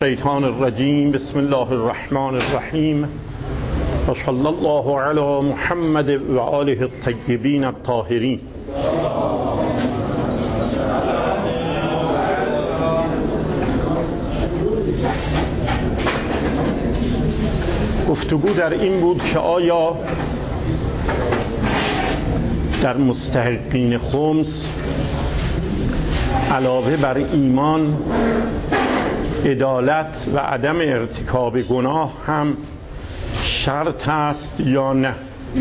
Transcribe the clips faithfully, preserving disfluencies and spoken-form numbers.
الشیطان الرجیم. بسم الله الرحمن الرحیم و صلی الله علی محمد و آله الطیبین الطاهرین. گفتگو در این بود که آیا در مستحقین خمس علاوه بر ایمان، عدالت و عدم ارتکاب گناه هم شرط است یا نه؟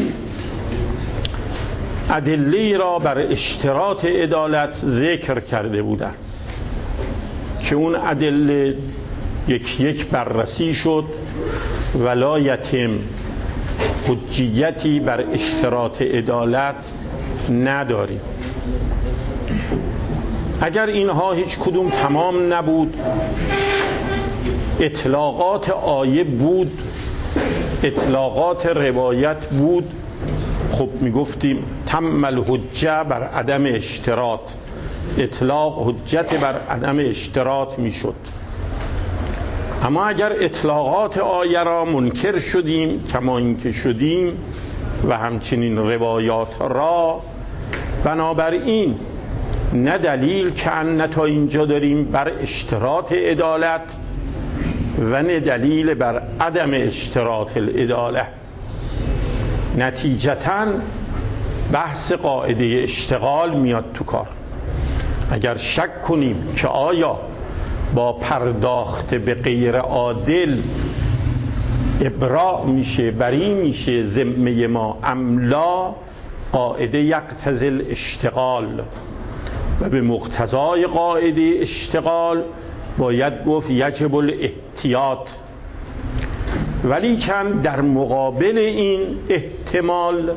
ادله را بر اشتراط عدالت ذکر کرده بودند که اون ادله یک یک بررسی شد ولا یتم حجیتی بر اشتراط عدالت نداریم. اگر اینها هیچ کدوم تمام نبود، اطلاقات آیه بود، اطلاقات روایت بود، خب میگفتیم تم الحجه بر عدم اشتراط، اطلاق حجت بر عدم اشتراط میشد. اما اگر اطلاقات آیه را منکر شدیم کما اینکه شدیم و همچنین روایات را، بنابراین نه دلیل که ان تا اینجا داریم بر اشتراط عدالت و نه دلیل بر عدم اشتراط العدالة. نتیجتاً بحث قاعده اشتغال میاد تو کار. اگر شک کنیم که آیا با پرداخت به غیر عادل ابراء میشه، بری میشه ذمه ما املا، قاعده یقتضی الاشتغال و به مقتضای قاعده اشتغال باید گفت یجب الاحتیاط. ولیکن در مقابل این احتمال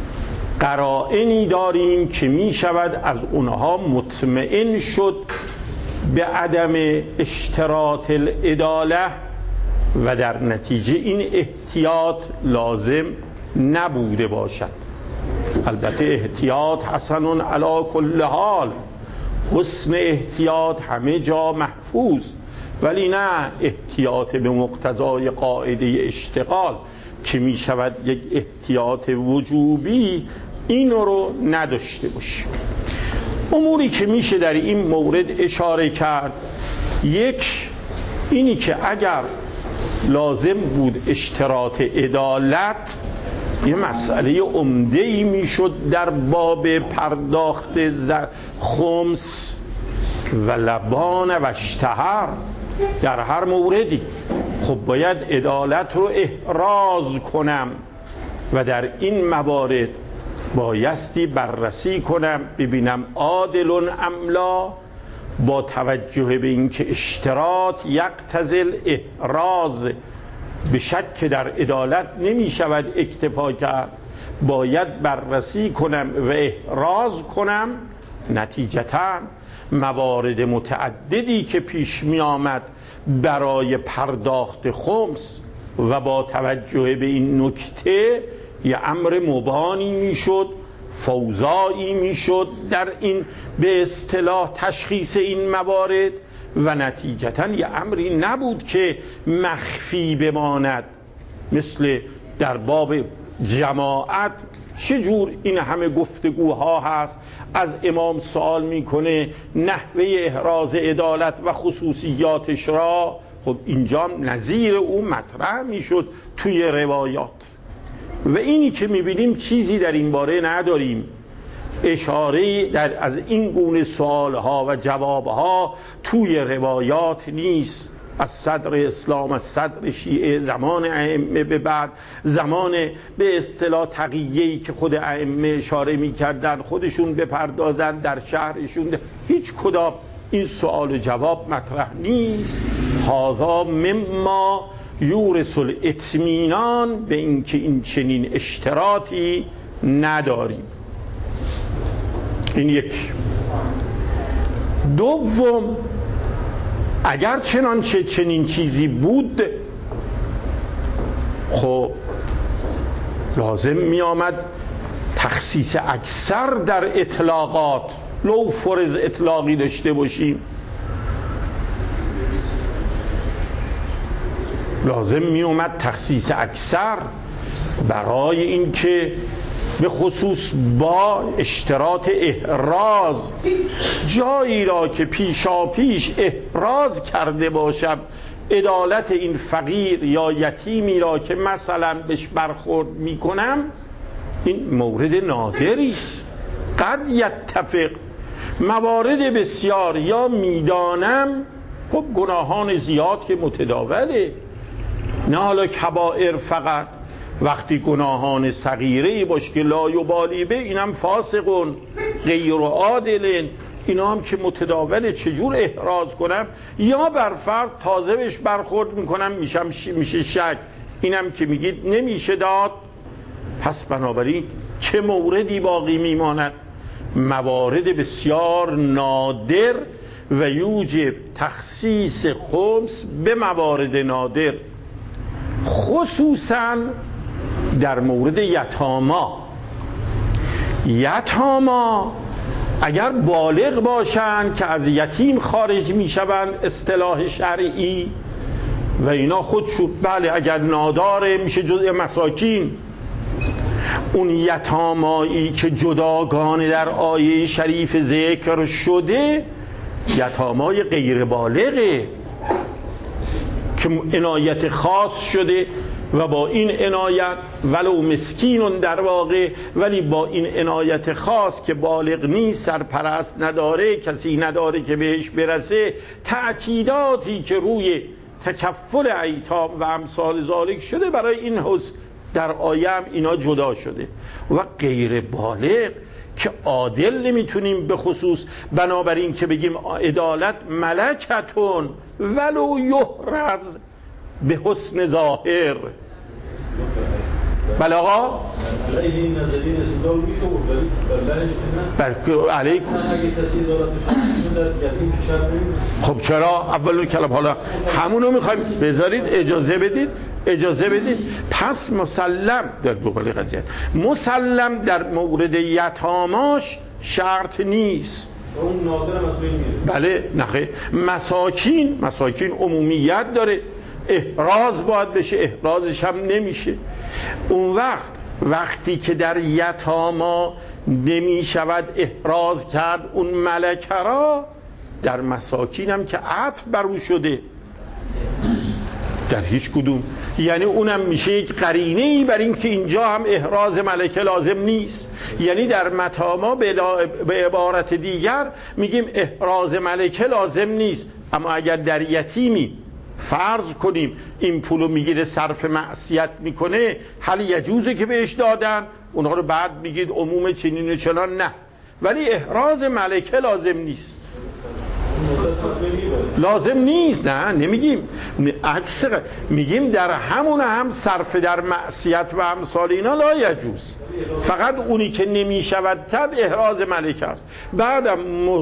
قرائنی داریم که می شود از اونها مطمئن شد به عدم اشتراط العدالة و در نتیجه این احتیاط لازم نبوده باشد. البته احتیاط حسن علی کل حال، حسن احتیاط همه جا محفوظ، ولی نه احتیاط به مقتضای قاعده اشتغال که می شود یک احتیاط وجوبی، این رو نداشته باشیم. اموری که میشه در این مورد اشاره کرد، یک اینی که اگر لازم بود اشتراط عدالت، یه مسئله عمده‌ای میشد در باب پرداخت خمس و لبان و اشتهر در هر موردی. خب باید عدالت رو احراز کنم و در این موارد بایستی بررسی کنم ببینم عادل املا، با توجه به اینکه اشتراط یقتضی الاحراز، به شک در عدالت نمی شود اکتفا کرد، باید بررسی کنم و احراز کنم. نتیجتاً موارد متعددی که پیش می آمد برای پرداخت خمس و با توجه به این نکته یه امر مبانی می شد، فوضایی می شد در این به اصطلاح تشخیص این موارد و نتیجتاً یه امری نبود که مخفی بماند. مثل در باب جماعت چجور این همه گفتگوها هست، از امام سوال میکنه نحوه احراز عدالت و خصوصیاتش را، خب اینجا نظیر او مطرح میشد توی روایات. و اینی که میبینیم چیزی در این باره نداریم، اشاره در از این گونه سوالها و جوابها توی روایات نیست. از صدر اسلام، از صدر شیعه، زمان ائمه به بعد، زمان به اصطلاح تقیه‌ای که خود ائمه اشاره می‌کردن خودشون بپردازن در شهرشون، هیچ کدام این سوال و جواب مطرح نیست. هذا مما یورث الاطمینان به اینکه این چنین اشتراطی نداریم. این یک. دوم، اگر چنانچه چنین چیزی بود، خب لازم می آمد تخصیص اکثر در اطلاقات، لو فرض اطلاقی داشته باشیم. لازم می اومد تخصیص اکثر برای اینکه به خصوص با اشتراط احراز جایی را که پیشا پیش احراز کرده باشم عدالت این فقیر یا یتیمی را که مثلا بهش برخورد میکنم، این مورد نادری است. قد یتفق، موارد بسیار یا میدانم، خب گناهان زیاد که متداوله، نه حالا کبائر فقط، وقتی گناهان صغیره باشه که لا یبالی به، اینم فاسقون غیر عادلین، اینا هم که متداوله، چجور احراز کنم؟ یا بر فرض تازه بهش برخورد میکنم میشم میشه شک، اینم که میگید نمیشه داد. پس بنابراین چه موردی باقی میماند؟ موارد بسیار نادر و یوجب تخصیص خمس به موارد نادر، خصوصا در مورد یتاما. یتاما اگر بالغ باشند که از یتیم خارج میشوند اصطلاح شرعی و اینا خودشون، بله اگر ناداره میشه جزء مساکین. اون یتامایی که جداگانه در آیه شریف ذکر شده یتامای غیر بالغه که عنایت خاص شده و با این عنایت ولو مسکینون در واقع، ولی با این عنایت خاص که بالغ نیست، سرپرست نداره، کسی نداره که بهش برسه، تأکیداتی که روی تکفل ایتام و امثال ذالک شده برای این حس در آیه هم اینا جدا شده. و غیر بالغ که عادل نمیتونیم به خصوص، بنابراین که بگیم عدالت ملکتون ولو یحرز به حسن ظاهر. بله آقا این نظری استدلال میشه ولی علیکم. خب چرا اول کلام، حالا همونو میخوایم بذارید، اجازه بدید اجازه بدید پس مسلم در بقول قضیه مسلم در مورد یتاماش شرط نیست. اون نادر هم از بین میره. بله نخیر، مساکین مساکین عمومیت داره، احراز باید بشه، احرازش هم نمیشه. اون وقت وقتی که در یتاما نمی شود احراز کرد اون ملکه را، در مساکین هم که عطف بر او شده در هیچ کدوم، یعنی اونم میشه یک قرینه‌ای بر این که اینجا هم احراز ملکه لازم نیست. یعنی در متاما به عبارت دیگر میگیم احراز ملکه لازم نیست، اما اگر در یتیمی فرض کنیم این پولو میگیره صرف معصیت میکنه، حال یجوزه که بهش دادن، اونها رو بعد میگید عموم چنین و چنان، نه، ولی احراز ملکه لازم نیست. لازم نیست، نه نمیگیم، عکس میگیم در همون هم صرف در معصیت و امثال اینا لا یجوز، فقط اونی که نمیشود کرد احراز ملکه است. بعدم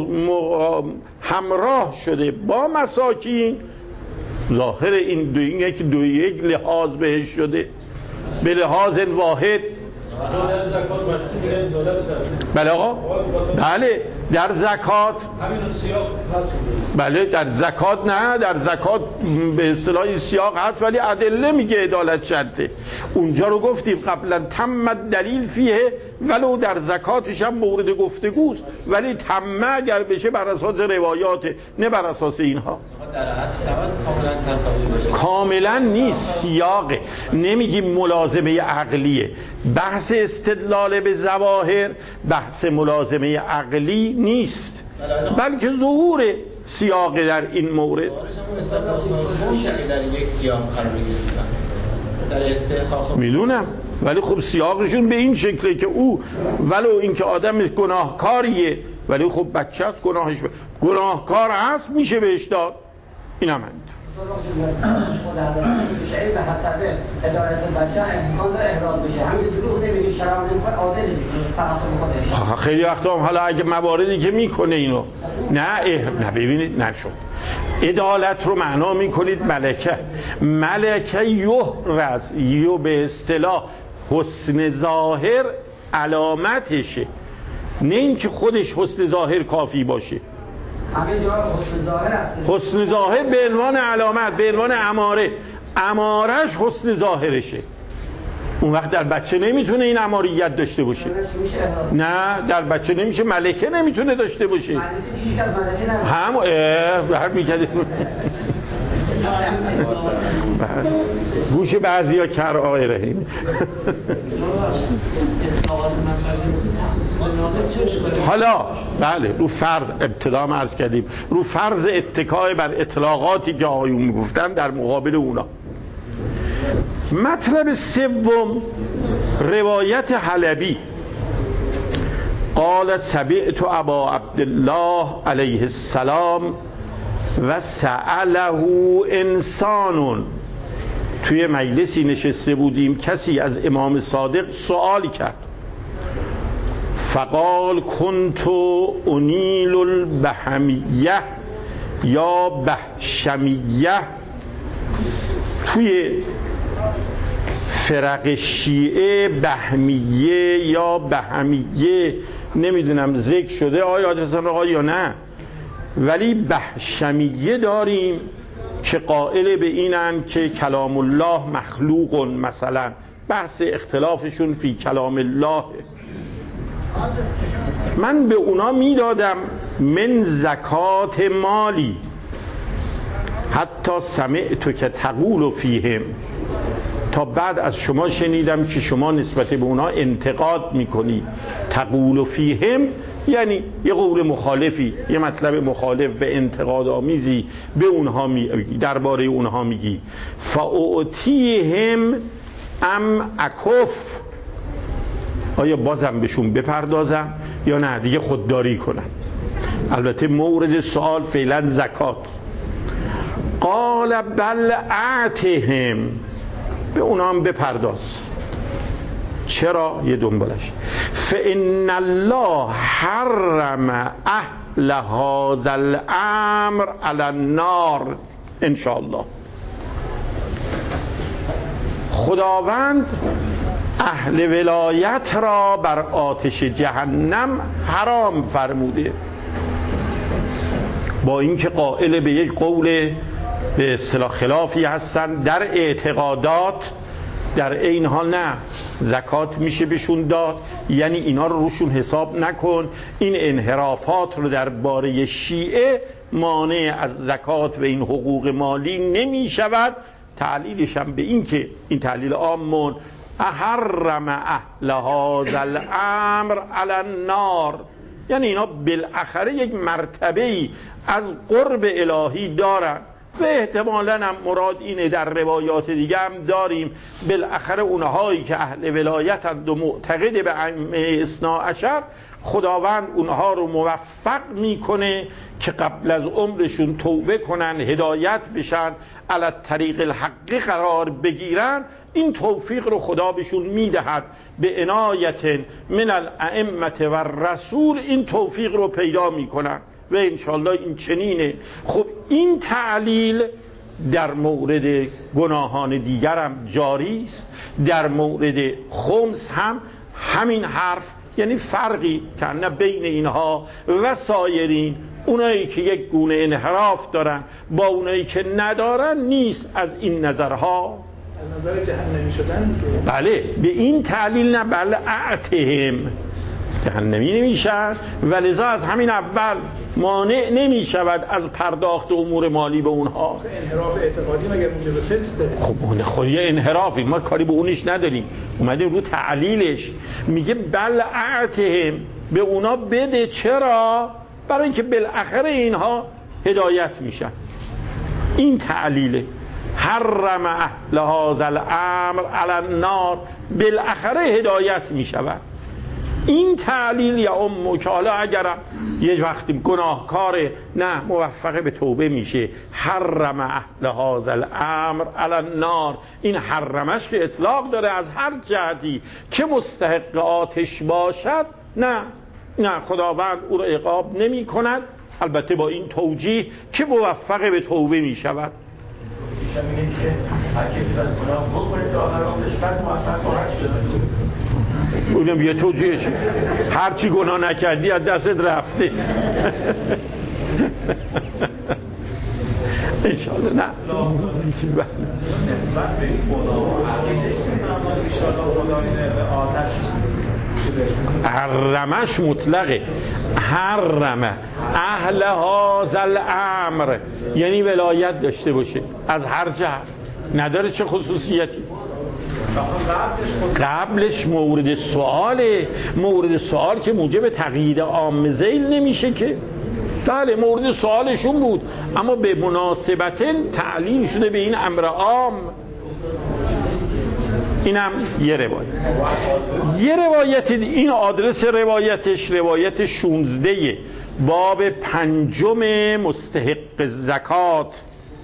همراه شده با مساکین، ظاهر این دو یک دو یک لحاظ بهش شده به لحاظ واحد. بله آقا، بله در زکات، بله در زکات، نه در زکات به اصطلاح سیاق هست ولی ادله میگه عدالت شرطه. اونجا رو گفتیم قبلا تمت دلیل فیه، ولو در زکاتش هم مورد گفتگوست، ولی تمه اگر بشه بر اساس روایات نه بر اساس اینها. کاملا نیست، سیاقه، نمیگیم ملازمه عقلیه. بحث استدلال به ظواهر بحث ملازمه عقلی نیست، بلکه ظهور سیاق در این مورد. در یک سیاق قرار گرفتن میدونم، ولی خب سیاقشون به این شکله که او ولو اینکه آدم گناهکاریه ولی خب بچه هست، گناهش ب... گناهکار هست میشه بهش داد. این هم همین به حسب عدالت بچه امکان داره احراز بشه، همین دروغ نمیگه، شراب نمیخواد، عادل میگه. خیلی وقتا هم حالا اگه مواردی که میکنه اینو نه اح... نه ببینید نشد عدالت رو معنا میکنید ملکه، ملکه یحرز، یو به اصطلاح حسن ظاهر علامتشه، نه اینکه خودش حسن ظاهر کافی باشه. همه جا حسن ظاهر هست، حسن ظاهر به عنوان علامت، به عنوان اماره. امارش حسن ظاهرشه. اون وقت در بچه نمیتونه این اماریت داشته باشه. نه در بچه نمیشه، ملکه نمیتونه داشته باشه. هم هر میکرده گوش بعضی ها کر آقای رحیمی. حالا بله رو فرض ابتدا هم عرض کردیم، رو فرض اتکای بر اطلاقاتی که آقایون میگفتن در مقابل اونا. مطلب سوم روایت حلبی، قال سمعت ابا عبدالله علیه السلام و سأله انسان. توی مجلسی نشسته بودیم، کسی از امام صادق سوال کرد، فقال کنت انیل البهمیه یا بهشمیه. توی فرق شیعه بهمیه یا بهمیه نمیدونم ذکر شده آیا حاج حسن آقا یا نه، ولی بهشمیه داریم که قائل به اینن که کلام الله مخلوق، مثلا بحث اختلافشون فی کلام الله. من به اونا میدادم من زکات مالی حتی سمعت که تقول فیهم، تا بعد از شما شنیدم که شما نسبت به اونا انتقاد میکنی. تقول فیهم یعنی یه قول مخالفی، یه مطلب مخالف و انتقاد آمیزی به اونها میگی، درباره اونها میگی. فاعطیهم ام اکف، آیا بازم بهشون بپردازم یا نه دیگه خودداری کنم؟ البته مورد سوال فعلا زکات. قال بل اعتهم، به اونا هم بپرداز. چرا؟ یه دنبالش، فإن الله حرم اهل هذا الامر علی النار ان شاء الله. خداوند اهل ولایت را بر آتش جهنم حرام فرموده. با اینکه قائل به یک قول به اصطلاح خلافی هستن در اعتقادات، در این حال نه زکات میشه بهشون داد، یعنی اینا رو روشون حساب نکن. این انحرافات رو در باره شیعه مانع از زکات و این حقوق مالی نمیشود. تعلیلش هم به این که این تعلیل عامون احرم اهل هذا الامر علی النار، یعنی اینا بالاخره یک مرتبه‌ای از قرب الهی دارن و احتمالاً هم مراد اینه، در روایات دیگه هم داریم بالاخره اونهایی که اهل ولایتند و معتقد به ائمه اثنا عشر، خداوند اونها رو موفق میکنه که قبل از عمرشون توبه کنن، هدایت بشن، علی طریق الحق قرار بگیرن. این توفیق رو خدا بهشون میدهد به عنایت من الائمه و الرسول، این توفیق رو پیدا میکنن و انشالله این چنینه. خب این تعلیل در مورد گناهان دیگر هم جاری است، در مورد خمس هم همین حرف، یعنی فرقی کنه بین اینها و سایرین، اونایی که یک گونه انحراف دارن با اونایی که ندارن نیست. از این نظرها از نظر جهنمی شدن بله به این تعلیل نه، بله اعتهم جهنمی نمیشن و لذا از همین اول مانع نمیشود از پرداخت امور مالی به اونها. انحراف اعتقادی مگر موجب فسق؟ خب اون خود یه انحرافی، ما کاری به اونش نداریم، اومدیم رو تعلیلش. میگه بل اعتهم، به اونا بده. چرا؟ برای اینکه بالاخره اینها هدایت میشن. این تعلیله، حرم اهل هذا الامر علی النار، بالاخره هدایت میشود. این تعلیل یا امو که حالا اگرم یه وقتی گناهکاره نه موفق به توبه میشه، حرم اهل هذا الامر علی النار، این حرمش که اطلاق داره از هر جهتی که مستحق آتش باشد، نه نه خداوند او را عقاب نمی کند، البته با این توجیه که موفق به توبه می شود. میشه میگه که هر کسی از گناه بکنه تا آخر عمرش بعد موفق خواهد شد. اونم یه توجیهش، هرچی گناه نکردی از دستت رفته. انشالله. نه حرمش مطلقه. حرمه اهل هذا الامر یعنی ولایت داشته باشه از هر جهت، نداره چه خصوصیتی. قبلش مورد سواله، مورد سوال که موجب تقیید عام ذیل نمیشه که. بله مورد سوالشون بود، اما به مناسبت تعلیل شده به این امر عام. اینم یه روایت. یه روایت، این آدرس روایتش روایت شونزده باب پنجم مستحق زکات.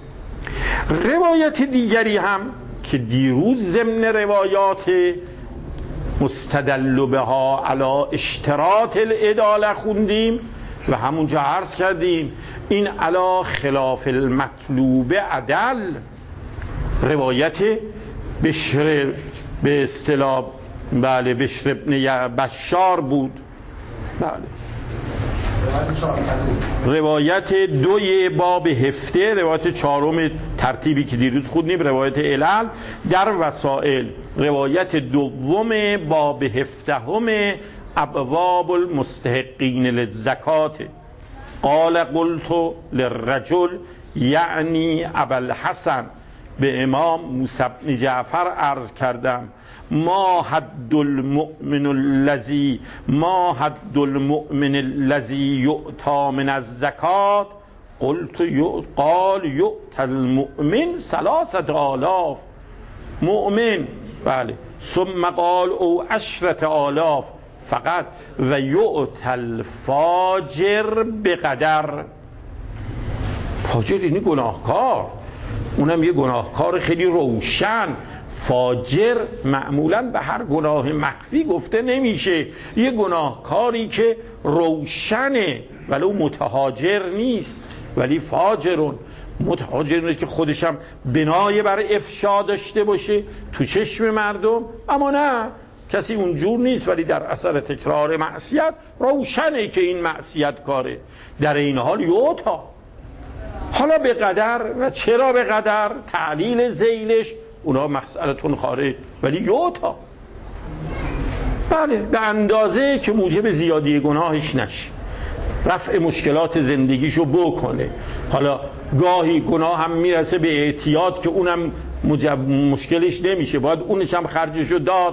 روایت دیگری هم که دیروز ضمن روایات مستدل بها علی اشتراط العداله خوندیم و همونجا عرض کردیم این علی خلاف المطلوب عدل. روایت بشر به اصطلاح بله بشر ابن بشار بود. بله روایت دوی باب هفته، روایت چهارم ترتیبی که دیروز خوندیم، روایت علل در وسائل، روایت دوم باب هفدهم ابواب المستحقین للزکات. قال قلت للرجل یعنی ابوالحسن، به امام موسی بن جعفر عرض کردم ما حد المؤمن الذی ما حد المؤمن الذی یؤتی من الزکات؟ قلت قال یؤتی المؤمن ثلاثة آلاف مؤمن. بله ثم قال او عشرة آلاف فقط و یؤتی الفاجر بقدر. فاجر یعنی گناهکار، اونم یه گناهکار خیلی روشن. فاجر معمولاً به هر گناه مخفی گفته نمیشه، یه گناهکاری که روشنه ولو متهاجر نیست. ولی فاجرون متهاجرونه که خودشم بنای بر افشا داشته باشه تو چشم مردم، اما نه کسی اونجور نیست ولی در اثر تکرار معصیت روشنه که این معصیت کاره. در این حال یوتا، حالا به قدر و چرا به قدر تعلیل ذیلش اونا مسئلتون خارج، ولی یوتا بله به اندازه که موجب زیادی گناهش نشه، رفع مشکلات زندگیشو بکنه. حالا گاهی گناه هم میرسه به اعتیاد که اونم مشکلش نمیشه، باید اونش هم خرجشو داد.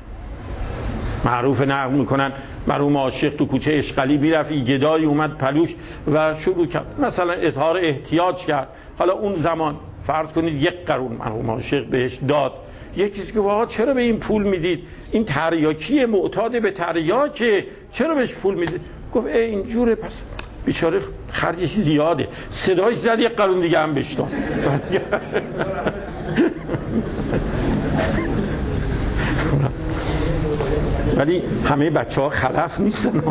معروف نقل میکنن مرحوم عاشق تو کوچه اشقلی بیرفت، گدایی اومد پلوش و شروع کرد مثلا اظهار احتیاج کرد. حالا اون زمان فرض کنید یک قرون مرحوم عاشق بهش داد. یکی که واقعا چرا به این پول میدید؟ این تریاکیه، معتاد به تریاکه، چرا بهش پول میدید؟ گفت ای اینجوره، پس بیچاره خرجش زیاده. صدایش زد یک قرون دیگه هم بهش داد. ولی همه بچه ها خلف نیستن.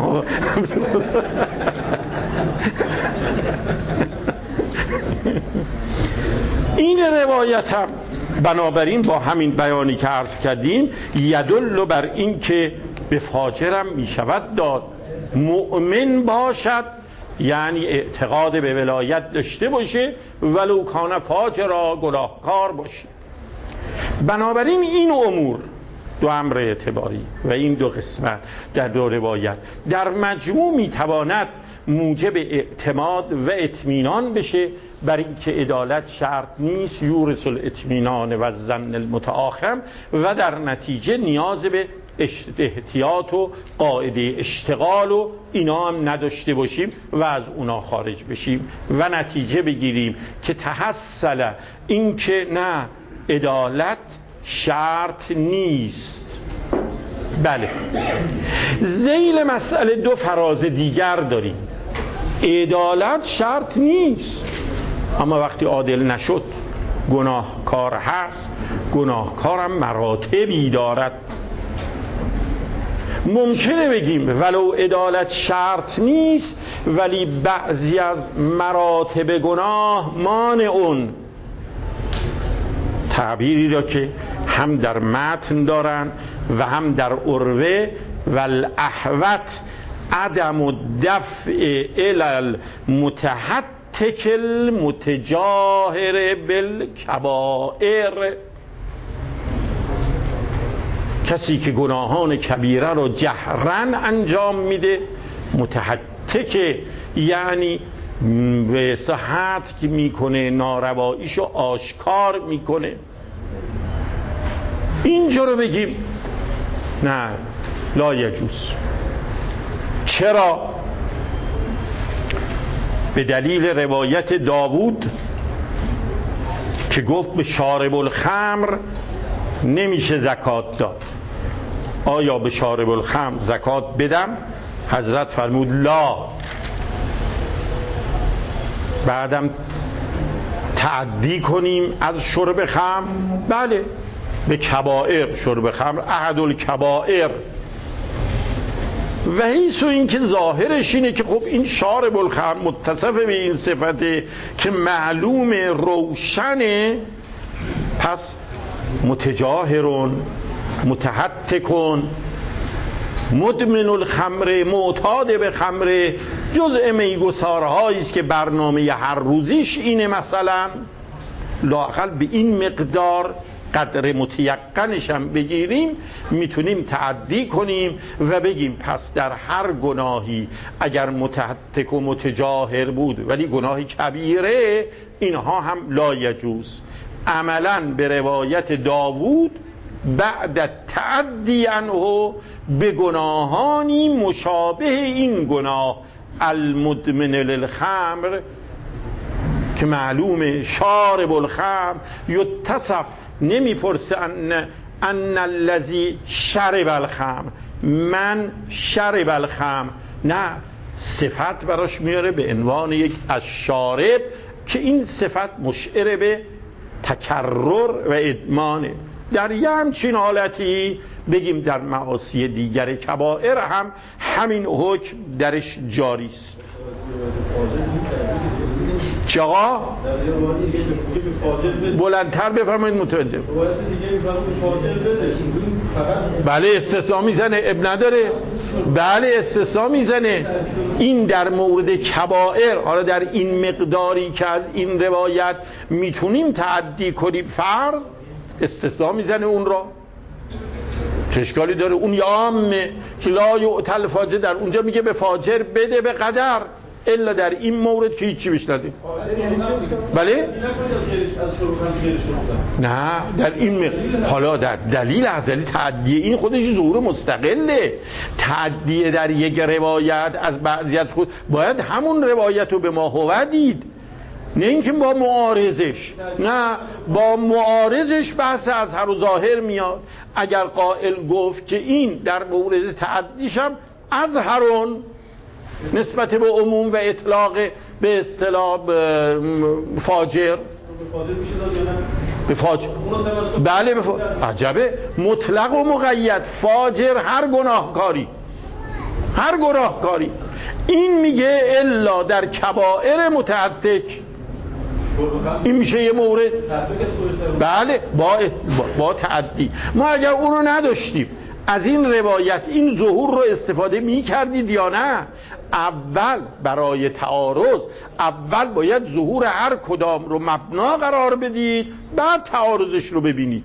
این روایت هم بنابراین با همین بیانی که عرض کردیم یدل بر این که به فاجرم می شود داد. مؤمن باشد یعنی اعتقاد به ولایت داشته باشه ولو کان فاجرا، گناهکار باشه. بنابراین این امور دو امر اعتباری و این دو قسمت در دو روایت در مجموع میتواند موجب اعتماد و اطمینان بشه بر اینکه عدالت شرط نیست، یورث الاطمینان و الظن المتآخم، و در نتیجه نیاز به احتیاط و قاعده اشتغال و اینا هم نداشته باشیم و از اونا خارج بشیم و نتیجه بگیریم که تحصل این که نه عدالت شرط نیست. بله ذیل مسئله دو فراز دیگر داریم. عدالت شرط نیست، اما وقتی عادل نشد گناهکار هست، گناهکارم مراتبی دارد. ممکنه بگیم ولو عدالت شرط نیست ولی بعضی از مراتب گناه مانعون، تعبیری را که هم در متن دارن و هم در عروه و الاحوط عدم دفع الی المتحتم المتجاهر بالکبائر، کسی که گناهان کبیره رو جهرن انجام میده. متحتک یعنی به صحت که میکنه، نارواییشو آشکار میکنه. اینجا رو بگیم نه، لا یجوز. چرا؟ به دلیل روایت داوود که گفت به شارب الخمر نمیشه زکات داد. آیا به شارب الخمر زکات بدم؟ حضرت فرمود لا. بعدم تعدی کنیم از شرب خمر؟ بله، به کبائر. شرب خمر احد الکبائر. و حیث این که ظاهرش اینه که خب این شارب الخمر متصف به این صفته که معلوم روشنه، پس متجاهرون، متحتکون، مدمن الخمر، معتاد به خمر، جزء میگسارهایی است که برنامه هر روزیش اینه. مثلا لااقل به این مقدار قدر متیقنش هم بگیریم، میتونیم تعدی کنیم و بگیم پس در هر گناهی اگر متحتک و متجاهر بود ولی گناه کبیره، اینها هم لا یجوز. عملا به روایت داوود بعد تعدی عنه به گناهانی مشابه این گناه المدمن للخمر که معلومه شارب الخمر یتصف، نمیپرسه ان ان الذی شرب الخمر، من شرب الخمر، نه، صفت براش میاره به عنوان یک الشارب که این صفت مشعر به تکرر و ادمانه. در یه همچین حالتی بگیم در معاصی دیگر کبائر هم همین حکم درش جاری است. چقا؟ بلندتر بفرمایید متوجه. بله استثناء میزنه، اب نداره. بله استثناء میزنه. این در مورد کبائر، حالا در این مقداری که از این روایت میتونیم تعدی کنیم فرض، استثناء میزنه اون را. چه اشکالی داره؟ اون یا عامه که لا یؤتی الفاجر، در اونجا میگه به فاجر بده به قدر، الا در این مورد که هیچی بهش نده. بله؟ نه در این م... حالا در دلیل ازلی تعدیه این خودش ظهور مستقله. تعدیه در یک روایت از بعضیت خود باید همون روایت رو به ما هو دید، نه اینکه با معارضش. نه، با معارضش بحث از هر و ظاهر میاد. اگر قائل گفت که این در مورد تعدیش هم از هرون نسبت به عموم و اطلاق به اصطلاح فاجر، به فاجر بله به فاجر. عجبه، مطلق و مقید، فاجر هر گناهکاری، هر گناهکاری. این میگه الا در کبائر متعتک، این میشه یه مورد. بله با, با تعدی. ما اگر اون رو نداشتیم از این روایت این ظهور رو استفاده می کردید یا نه؟ اول برای تعارض اول باید ظهور هر کدام رو مبنا قرار بدید، بعد تعارضش رو ببینید.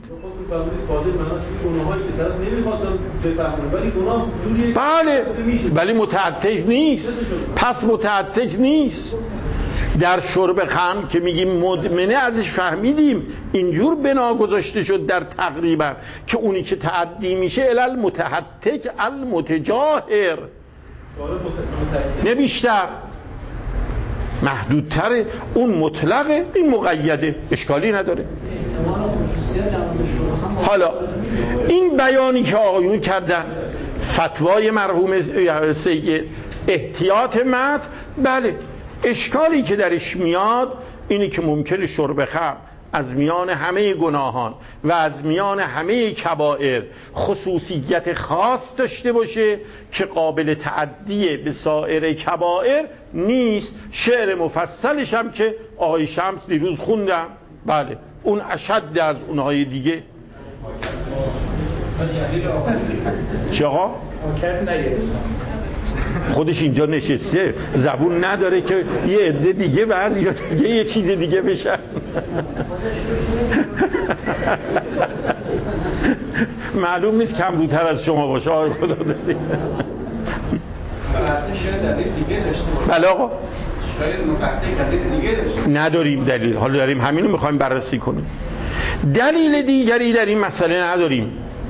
بله ولی متعتک نیست. پس متعتک نیست. در شرب خمر که میگیم مدمنه ازش فهمیدیم اینجور بنا گذاشته شد در تقریبا که اونی که تعدی میشه الال متحتک المتجاهر، نه بیشتر، محدودتره. اون مطلقه، این مقیده، اشکالی نداره. حالا این بیانی که آقایون کردن، فتوای مرحوم سید، احتیاط متن، بله اشکالی که درش میاد اینی که ممکنه شرب خمر از میان همه گناهان و از میان همه کبائر خصوصیت خاص داشته باشه که قابل تعدیه به سایر کبائر نیست. شعر مفصلش هم که آقای شمس دیروز خوندم، بله اون اشد از اونهای دیگه. چه آقا؟ خودش اینجا نشسته زبون نداره که یه عده دیگه بعد یا دیگه یه چیز دیگه بشن. معلوم نیست کمبودتر از شما باشه آقای خدا بده. بله آقا نداریم دلیل، حالا داریم همینو میخوایم بررسی کنیم. دلیل دیگری در این مسئله نداریم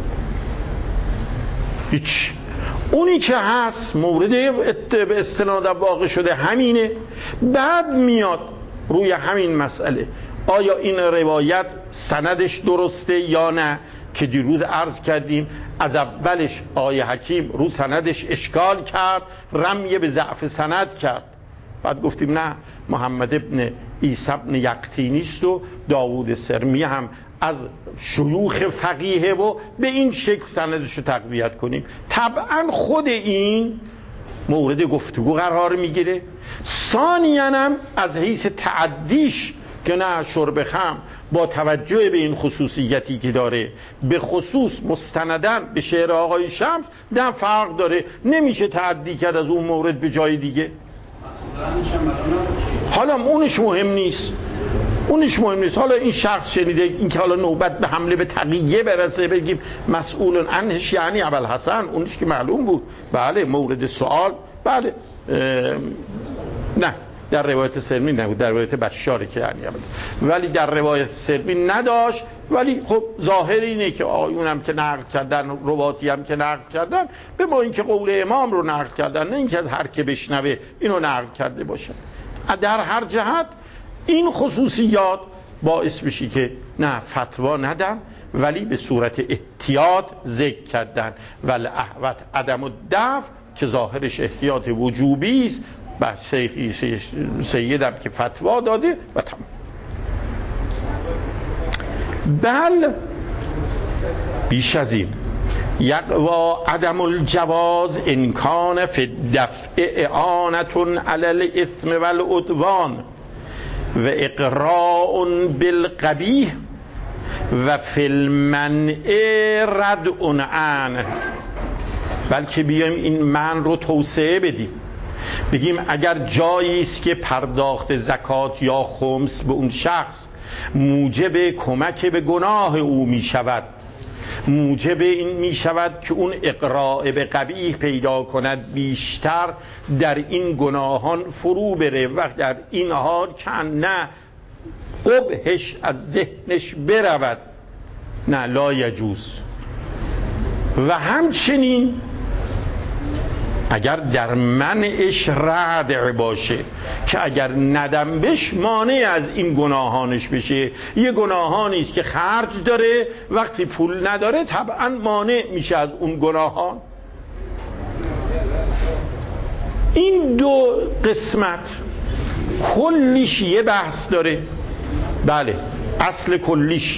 هیچ. اونی که هست مورد به استناد واقع شده همینه. بعد میاد روی همین مسئله آیا این روایت سندش درسته یا نه، که دیروز عرض کردیم از اولش آقای حکیم رو سندش اشکال کرد، رمی به ضعف سند کرد. بعد گفتیم نه، محمد ابن عیسی ابن یقطینی است و داوود سرمی هم از شیوخ فقیه و به این شکل سندش رو تقویت کنیم. طبعا خود این مورد گفتگو قرار میگیره. ثانیاً هم از حیث تعدیش که نه شرب خمر با توجه به این خصوصیتی که داره، به خصوص مستندن به شعر آقای شمس، نه فرق داره، نمیشه تعدی کرد از اون مورد به جای دیگه. حالا اونش مهم نیست، اونش مهم نیست. حالا این شخص شنیده این که حالا نوبت به حمله به تقیه برسه بگیم مسئول عنهش یعنی ابوالحسن، اونش که معلوم بود بله مورد سوال، بله نه در روایت سرمی نبود، در روایت بشاره که یعنی ولی در روایت سرمی نداشت. ولی خب ظاهر اینه که آیون هم که نقل کردن، رواتی هم که نقل کردن، به ما اینکه قول امام رو نقل کردن، نه اینکه از هر که بشنوه اینو نقل کرده باشه. در هر جهت این خصوصیات باعث بشی که نه فتوا ندن، ولی به صورت احتیاط ذکر کردن. ول احوط عدم الدفع که ظاهرش احتیاط وجوبی است، بس شیخی سیدم که فتوا داده و تمام. بل بیش از این یقوا عدم الجواز امکان فی الدفع اعانة علی الاثم والعدوان و اقراء بالقبیح و فی المنع ردع عنه. بلکه بیایم این من رو توسعه بدیم، بگیم اگر جایی است که پرداخت زکات یا خمس به اون شخص موجب کمک به گناه او می شود، موجب این می شود که اون اقراء به قبیح پیدا کند، بیشتر در این گناهان فرو بره و در این حال که نه قبحش از ذهنش برود، نه لا یجوز. و همچنین اگر در منعش ردع باشه که اگر ندم بش مانع از این گناهانش بشه. یه گناهانی است که خرج داره، وقتی پول نداره طبعا مانع میشه از اون گناهان. این دو قسمت کلیش یه بحث داره. بله اصل کلیش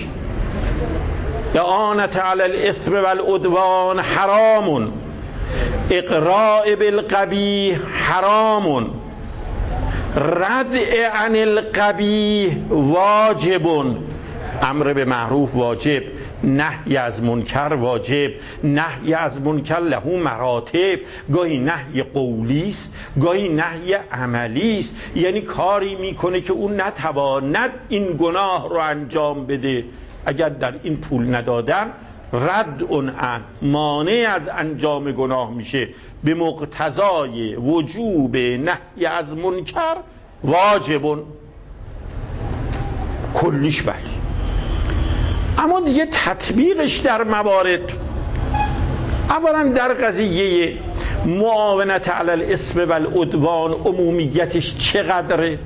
اعانت علی الاثم والعدوان حرام، اقراء بالقبیح حرام، ردع عن القبیح واجب، امر به معروف واجب، نهی از منکر واجب. نهی از منکر له مراتب، گاهی نهی قولی است، گاهی نهی عملی است. یعنی کاری میکنه که اون نتواند این گناه رو انجام بده، اگر در این پول ندادن رد اون عن، مانع از انجام گناه میشه، به مقتضای وجوب نهی از منکر واجب. کلیش بله. اما دیگه تطبیقش در موارد، اولا در قضیه معاونت علی الاثم والعدوان عمومیتش چقدره؟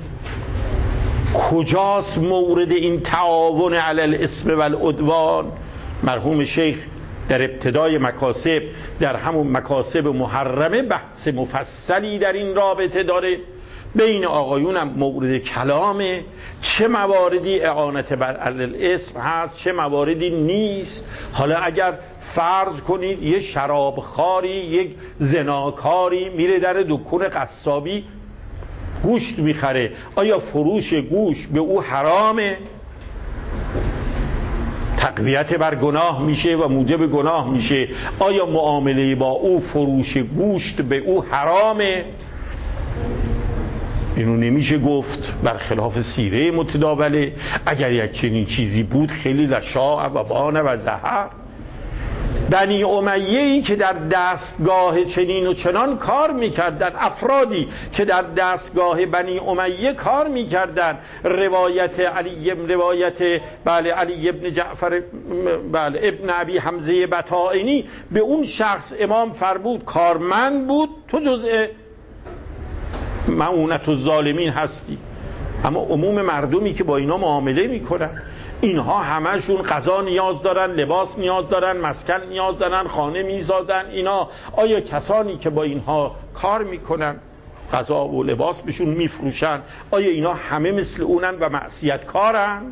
کجاست مورد این تعاون علی الاثم والعدوان؟ مرحوم شیخ در ابتدای مکاسب، در همون مکاسب محرمه، بحث مفصلی در این رابطه داره. بین آقایونم مورد کلامه، چه مواردی اعانت بر علی الاثم هست، چه مواردی نیست. حالا اگر فرض کنید یه شرابخواری، یک زناکاری میره در دکون قصابی گوشت میخره، آیا فروش گوشت به او حرامه؟ تقویت بر گناه میشه و موجب گناه میشه. آیا معامله با او، فروش گوشت به او حرامه؟ اینو نمیشه گفت، برخلاف سیره متداوله. اگر یک چنین چیزی بود خیلی لشاع و بان و زهر. بنی امیه‌ای که در دستگاه چنین و چنان کار میکردن، افرادی که در دستگاه بنی امیه کار میکردن، روایت علی روایت بله علی ابن جعفر بله ابن ابی حمزه بطائنی به اون شخص امام فرمود کارمند بود، تو جزء معونت الظالمین هستی. اما عموم مردمی که با اینا معامله میکنن، اینها همشون غذا نیاز دارن، لباس نیاز دارن، مسکن نیاز دارن، خانه میسازن. اینا آیا کسانی که با اینها کار میکنن، غذا و لباس بهشون میفروشن، آیا اینا همه مثل اونن و معصیت کارن؟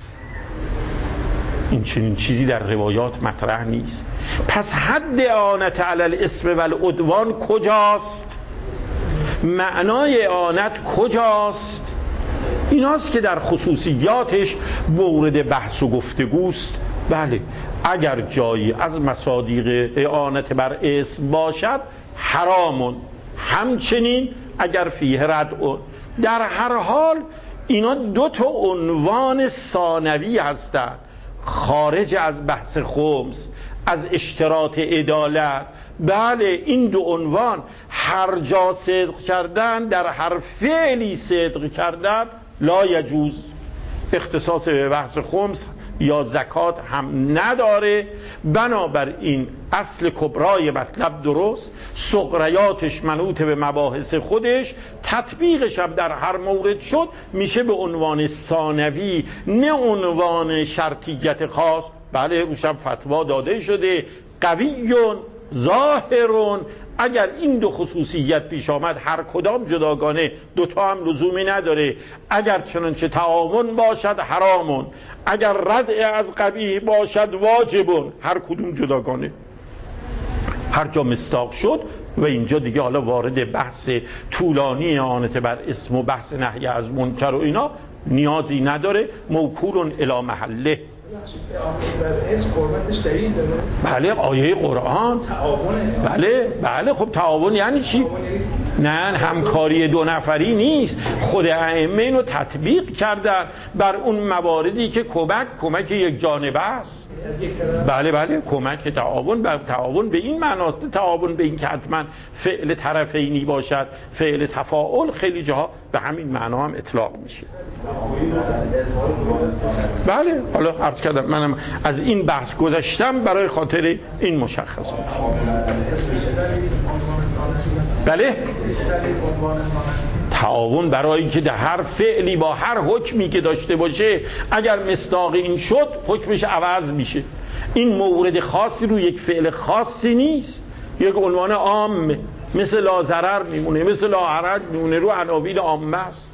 این چنین چیزی در روایات مطرح نیست. پس حد اعانت علی الاسم و العدوان کجاست؟ معنای اعانت کجاست؟ ایناست که در خصوصیاتش مورد بحث و گفتگوست. بله، اگر جایی از مصادیق اعانت بر اسم باشد حرامون، همچنین اگر فیه ردعون. در هر حال اینا دو تا عنوان ثانوی هستند، خارج از بحث خمس، از اشتراط عدالت. بله، این دو عنوان هر جا صدق کردن، در هر فعلی صدق کردن لا یجوز. اختصاص به بحث خمس یا زکات هم نداره. بنابراین اصل کبرای مطلب درست، صغریاتش منوط به مباحث خودش، تطبیقش هم در هر مورد شد میشه به عنوان ثانوی، نه عنوان شرطیت خاص. بله، روشم فتوا داده شده قویون ظاهرون. اگر این دو خصوصیت پیش آمد هر کدام جداگانه، دوتا هم لزومی نداره. اگر چنانچه تعاون باشد حرامون، اگر ردع از قبیح باشد واجبون، هر کدوم جداگانه. هر جا مستاق شد و اینجا دیگه حالا وارد بحث طولانی اعانت بر اسم و بحث نهی از منکر و اینا نیازی نداره. موکول الی محله. بر اسم قربتش دلیل داره؟ بله، آیه قرآن. تعاونه. بله بله. خب تعاون یعنی چی؟ نه، همکاری دو نفری نیست. خود ائمه اینو تطبیق کردن بر اون مواردی که کمک کمک یک جانبه است. بله بله، کمک تعاون بر تعاون به این معناست. تعاون به این که حتما فعل طرفینی باشد، فعل تفاعل خیلی جاها به همین معنا هم اطلاق میشه. بله، حالا عرض کردم منم از این بحث گذشتم برای خاطر این مشخصات. بله، تعاون برای اینکه در هر فعلی با هر حکمی که داشته باشه اگر مصداق این شد حکمش عوض میشه. این مورد خاصی رو یک فعل خاصی نیست، یک عنوان عام مثل لا ضرر میمونه، مثل لا حرج میمونه، رو عناوین عامه است.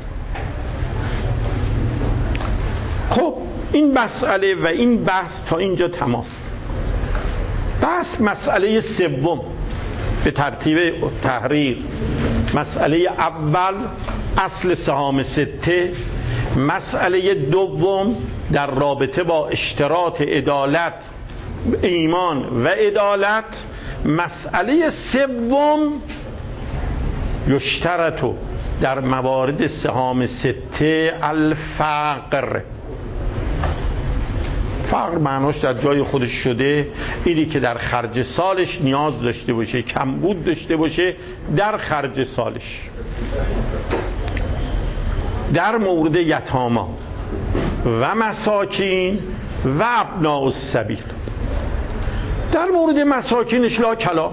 خب این مسئله و این بحث تا اینجا تمام. بحث مسئله سوم به ترتیب تحریر. مسئله اول اصل سهام سته. مسئله دوم در رابطه با اشتراط عدالت، ایمان و عدالت. مسئله سوم یشترطو در موارد سهام سته الفقر. فقر معناش در جای خودش شده اینی که در خرج سالش نیاز داشته باشه، کمبود داشته باشه در خرج سالش. در مورد یتاما و مساکین و ابناء السبیل. در مورد مساکینش لا کلام،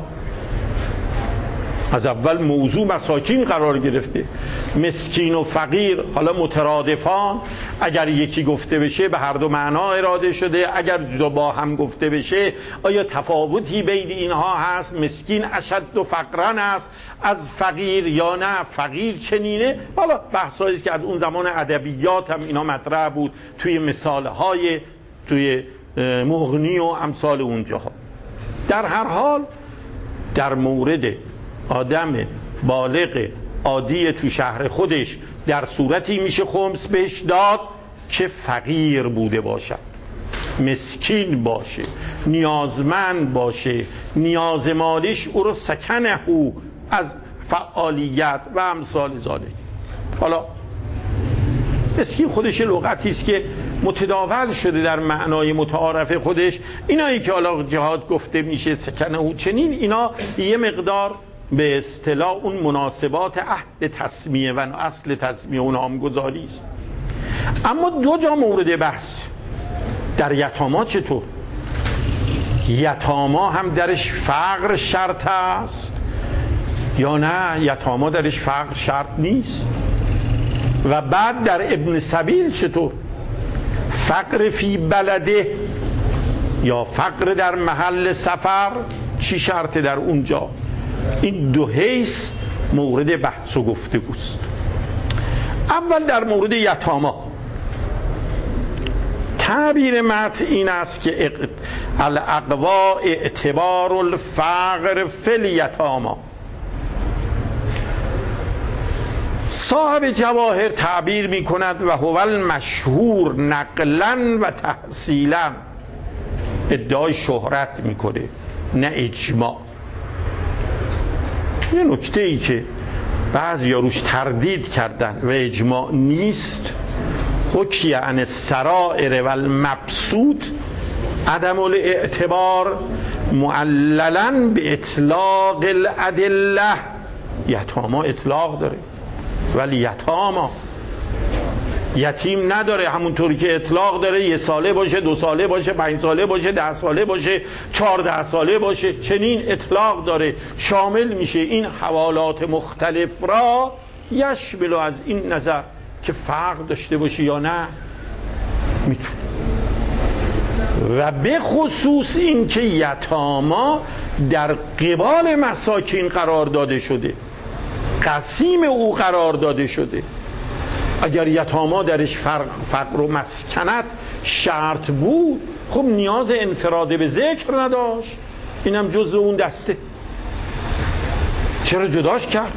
از اول موضوع مساکین قرار گرفته. مسکین و فقیر حالا مترادفان، اگر یکی گفته بشه به هر دو معنا اراده شده، اگر دو با هم گفته بشه آیا تفاوتی بین اینها هست؟ مسکین اشد و فقرن است از فقیر یا نه فقیر چنینه؟ حالا بحثایی که از اون زمان ادبیات هم اینا مطرح بود، توی مثالهای توی مغنی و امثال اونجاها. در هر حال در مورد آدم بالغ عادی تو شهر خودش در صورتی میشه خمس بهش داد که فقیر بوده باشد. مسکین باشه، نیازمند باشه، نیاز مالیش او رو سکنه او از فعالیت و امثال ذالک. حالا مسکین خودش لغتی است که متداول شده در معنای متعارف خودش. اینایی که حالا جهاد گفته میشه سکنه او چنین، اینا یه مقدار به اصطلاح اون مناسبات عهد تسمیه و اصل تسمیه و نامگذاری است. اما دو جا مورد بحث. در یتاما چطور؟ یتاما هم درش فقر شرط است یا نه یتاما درش فقر شرط نیست؟ و بعد در ابن سبیل چطور؟ فقر فی بلده یا فقر در محل سفر چی شرطه در اونجا؟ این دو حیث مورد بحث و گفتگوست. اول در مورد یتاما تعبیر متن این است که الاقوا اعتبار الفقر فی الیتاما. صاحب جواهر تعبیر می کند و هو المشهور نقلا و تحصیلا. ادعای شهرت میکنه نه اجماع. یه نکته ای که بعضی روش تردید کردن و اجماع نیست، حکی عن السرائر و المبسوط عدم الاعتبار معللا به اطلاق الادله. یتاما اطلاق داره ولی یتاما یتیم نداره، همونطوری که اطلاق داره یه ساله باشه، دو ساله باشه، پنج ساله باشه، ده ساله باشه، چهارده ساله باشه، چنین اطلاق داره، شامل میشه این حوالات مختلف را. یشمل از این نظر که فرق داشته باشه یا نه میتونه. و به خصوص این که یتاما در قبال مساکین قرار داده شده، قسیم او قرار داده شده. اگر یتاما درش فقر و مسکنت شرط بود خب نیاز انفراد به ذکر نداشت، اینم جزء اون دسته. چرا جداش کرد؟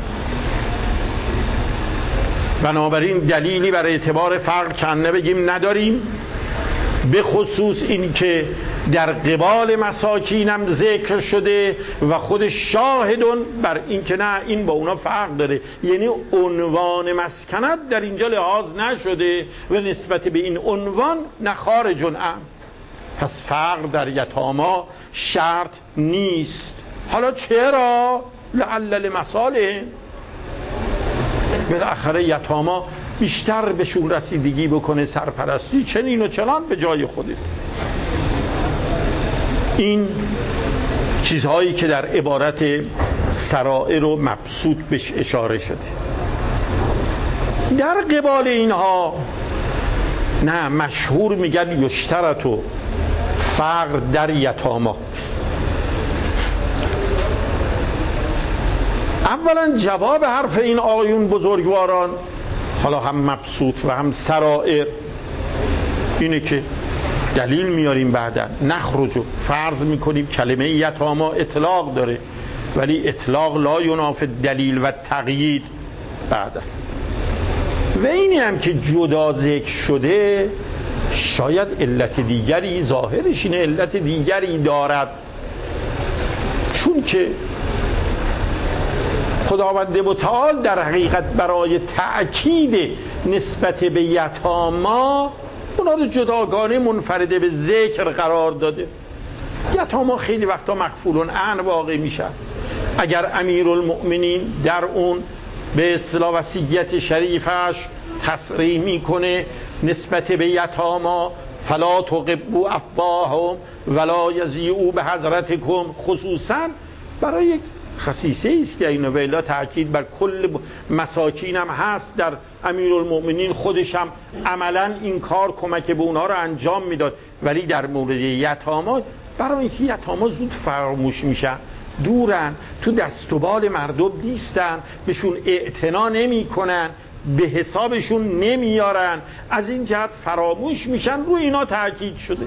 بنابراین دلیلی برای اعتبار فقر کنه بگیم نداریم، به خصوص این که در قبال مساکینم ذکر شده و خود شاهدون بر این که نه این با اونا فرق داره، یعنی عنوان مسکنت در اینجا لحاظ نشده و نسبت به این عنوان نخارج ام. پس فقر در یتاما شرط نیست. حالا چرا؟ لعل لمصالح. بالاخره یتاما بیشتر بهشون رسیدگی بکنه، سرپرستی چنین و چنان به جای خوده. این چیزهایی که در عبارت سرائر و مبسوط بهش اشاره شده. در قبال اینها نه، مشهور میگن یشترطو فقر در یتاما. اولا جواب حرف این آقایون بزرگواران، حالا هم مبسوط و هم سرائر، اینه که دلیل میاریم بعداً. نخرجو فرض میکنیم کلمه یتاما اطلاق داره ولی اطلاق لا ینافی دلیل و تقیید بعداً. و اینی هم که جدا ذکر شده شاید علت دیگری، ظاهرش اینه علت دیگری دارد، چون که خداوند متعال در حقیقت برای تأکید نسبت به یتاما اونا رو جداگانه منفرده به ذکر قرار داده. یتاما خیلی وقتا مغفولون عن واقع میشن. اگر امیرالمؤمنین در اون به اصطلاح وصیت شریفش تصریح میکنه نسبت به یتاما فلا تقبوا افواههم ولا یضیعوا بحضرتکم، خصوصا برای یک خصیصه است که این ویلا تأکید بر کل مساکین هم هست. در امیرالمؤمنین خودش هم عملا این کار کمک به اونها رو انجام میداد، ولی در مورد یتاما برای اینکه یتاما زود فراموش میشن، دورن، تو دست و بال مردم نیستن، بهشون اعتنا نمی کنن، به حسابشون نمیارن، از این جهت فراموش میشن، رو اینا تأکید شده.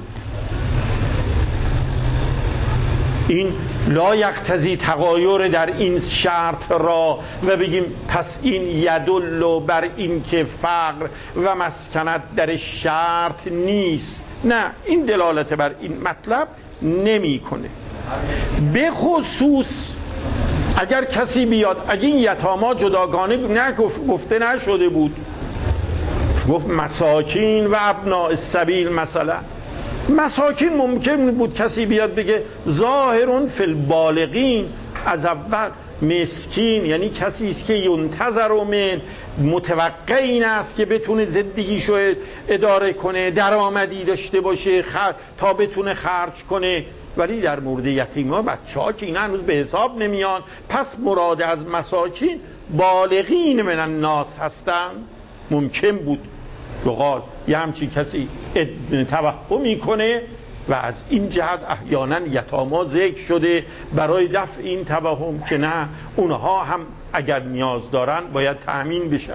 این لا یقتضی تغایر در این شرط را و بگیم پس این یدل بر این که فقر و مسکنت در شرط نیست. نه، این دلالت بر این مطلب نمیکنه. به خصوص اگر کسی بیاد، اگه این یتاما جداگانه نگفت، گفته نشده بود، گفت مساکین و ابناء السبیل مثلا، مساکین ممکن بود کسی بیاد بگه ظاهرون فی البالغین، از اول مسکین یعنی کسی است که ینتظر من، متوقع این است که بتونه زندگیشو اداره کنه، درآمدی داشته باشه خر... تا بتونه خرج کنه. ولی در مورد یتیما بچه‌ها که اینا هنوز به حساب نمیان، پس مراد از مساکین بالغین من الناس هستن. ممکن بود بقال یه همچین کسی توهم میکنه و از این جهت احیانا یتاما ذکر شده برای دفع این توهم که نه، اونها هم اگر نیاز دارن باید تأمین بشن.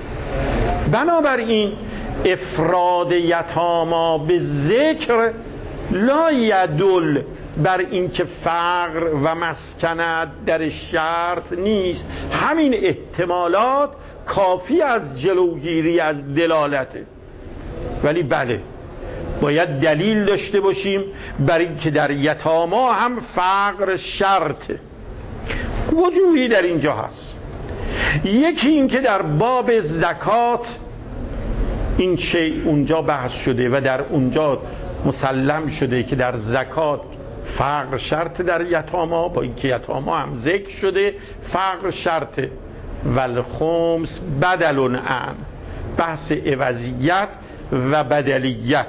بنابراین افراد یتاما به ذکر لا یدل بر این که فقر و مسکنت در شرط نیست. همین احتمالات کافی از جلوگیری از دلالته. ولی بله، باید دلیل داشته باشیم بر این که در یتاما هم فقر شرطه. وجوهی در اینجا هست. یکی این که در باب زکات این شیء اونجا بحث شده و در اونجا مسلم شده که در زکات فقر شرط در یتاما، با اینکه یتاما هم ذکر شده فقر شرطه. والخمس بدل عن، بحث عوضیت و بدلیت.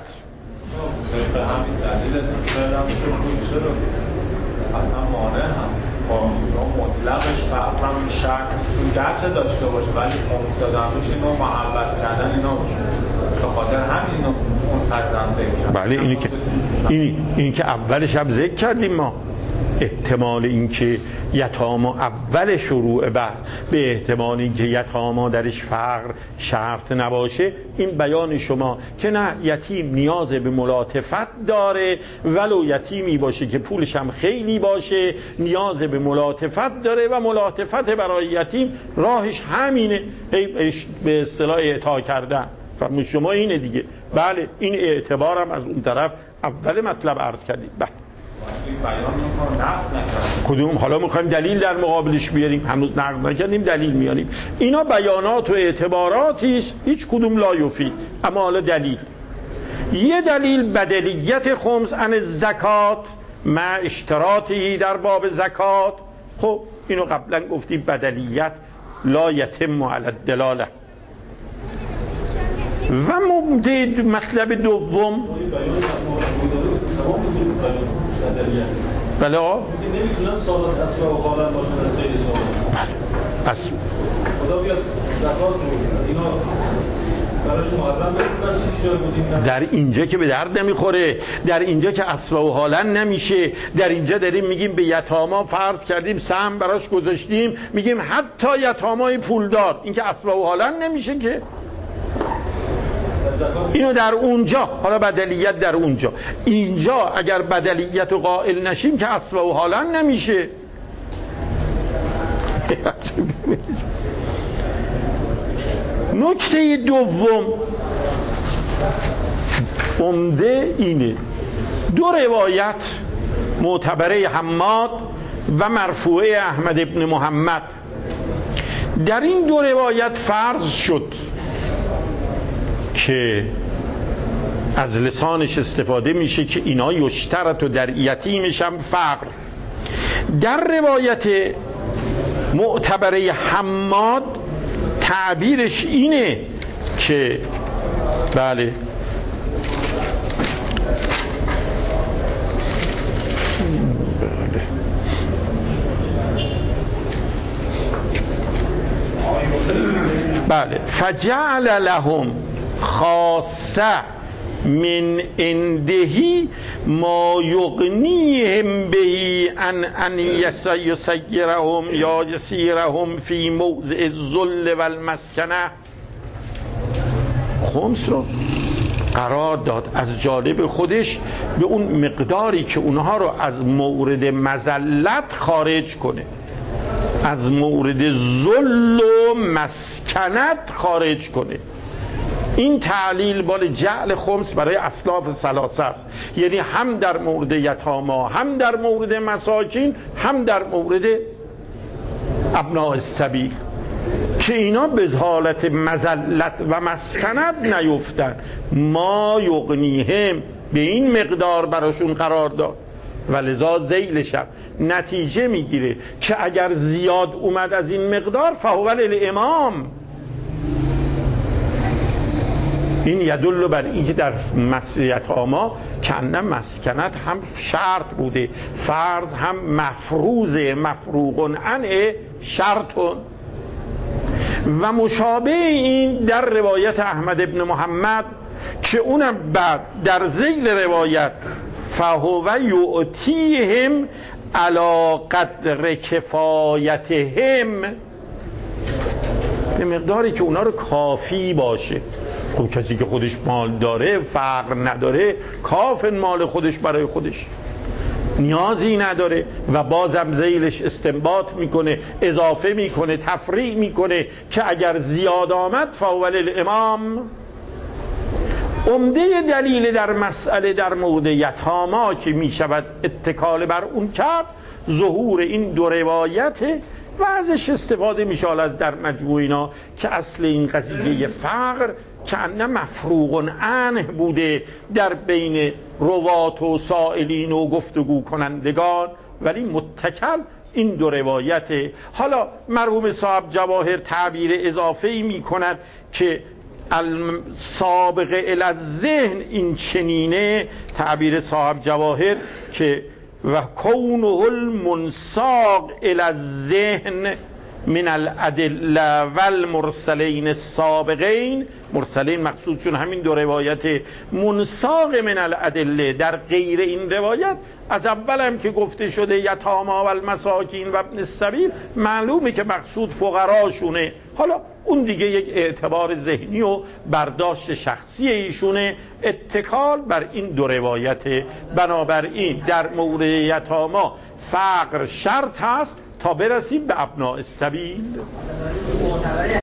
به همین دلیل چرا اصلا مانع هم با مطلقش فقرم شرط گرچه داشته باشه ولی خمس دادن روش اینو محبت کردن اینو به خاطر همین اینو منتظرم ذکر کرد. بله، اینی که اینی این که اولش هم ذکر کردیم ما، احتمال اینکه یتاما اول شروع بحث به احتمال اینکه یتاما درش فقر شرط نباشه، این بیان شما که نه، یتیم نیاز به ملاطفت داره، ولو یتیمی باشه که پولش هم خیلی باشه نیاز به ملاطفت داره و ملاطفت برای یتیم راهش همینه، به اصطلاح اعطا کردن. فرمون شما اینه دیگه. بله، این اعتبارم از اون طرف اول مطلب عرض کردید. بله کدوم؟ حالا میخوایم دلیل در مقابلش بیاریم، هنوز نقد نکردیم دلیل میاریم. اینا بیانات و اعتباراتیست، هیچ کدوم لا یفید. اما حالا دلیل، یه دلیل بدلیت خمس عن زکات مع اشتراطی در باب زکات. خب اینو قبلا گفتیم بدلیت لا یتم علی الدلاله. و مبدد مطلب دوم، بله آقا نمیتونن ثابت اصلا و حالا باشن از غیر ثابت. بله اصلا خدا بیاد زکات رو اینا براشون محرم بکنن. در اینجا که به درد نمیخوره، در اینجا که اصلا و حالا نمیشه، در اینجا داریم میگیم به یتاما فرض کردیم سهم براش گذاشتیم، میگیم حتی یتامای پولدار، این که اصلا و حالا نمیشه که. اینو در اونجا، حالا بدلیت در اونجا، اینجا اگر بدلیت رو قائل نشیم که اصلا و حالا نمیشه. نکته دوم عمده اینه، دو روایت معتبره حماد و مرفوعه احمد ابن محمد، در این دو روایت فرض شد که از لسانش استفاده میشه که اینا یشترط و در یتیمش هم فقر. در روایت معتبره حماد تعبیرش اینه که بله بله فجعل لهم خاصه من اندهی ما یغنیهم بهی ان ان یسیرهم یا یسیرهم فی موضع الذل والمسکنه. خمس رو قرار داد از جانب خودش به اون مقداری که اونها رو از مورد مذلت خارج کنه، از مورد ذل و مسکنت خارج کنه. این تعلیل بال جعل خمس برای اصلاف ثلاثه است، یعنی هم در مورد یتاما، هم در مورد مساکین، هم در مورد ابناء السبیل، که اینا به حالت مذلت و مسکنت نیفتن. ما یغنیهم به این مقدار براشون قرار داد و لذا ذیل شب نتیجه میگیره که اگر زیاد اومد از این مقدار فهو للامام. این یدل بر اینکه در یتاما کنه مسکنت هم شرط بوده، فرض هم مفروض، مفروغ عنه شرطون. و مشابه این در روایت احمد ابن محمد که اونم بعد در ذیل روایت فهو یعطیهم علی قدر کفایتهم، به مقداری که اونا رو کافی باشه. خب کسی که خودش مال داره، فقر نداره، کاف مال خودش برای خودش، نیازی نداره و بازم ذیلش استنباط میکنه، اضافه میکنه، تفریع میکنه که اگر زیاد آمد فهو للامام. عمده دلیل در مسئله در مورد یتاما که میشود اتکال بر اون کرد ظهور این دو روایت و ازش استفاده میشه از در مجموع اینا که اصل این قضیه فقر که انه مفروغ عنه بوده در بین روات و سائلین و گفتگو کنندگان، ولی متکل این دو روایت. حالا مرحوم صاحب جواهر تعبیر اضافه‌ای میکند که السابق الی الذهن این چنینه، تعبیر صاحب جواهر که و کونه المنساق الی الذهن من الادله والمرسلین السابقین، مرسلین مقصودشون همین دو روایت منساق من الادله در غیر این روایت. از اول هم که گفته شده یتاما و المساکین و ابن السبیل، معلومه که مقصود فقراشونه. حالا اون دیگه یک اعتبار ذهنی و برداشت شخصی ایشونه، اتکال بر این دو روایت. بنابراین در مورد یتاما فقر شرط هست تا برسیم به ابناء السبیل.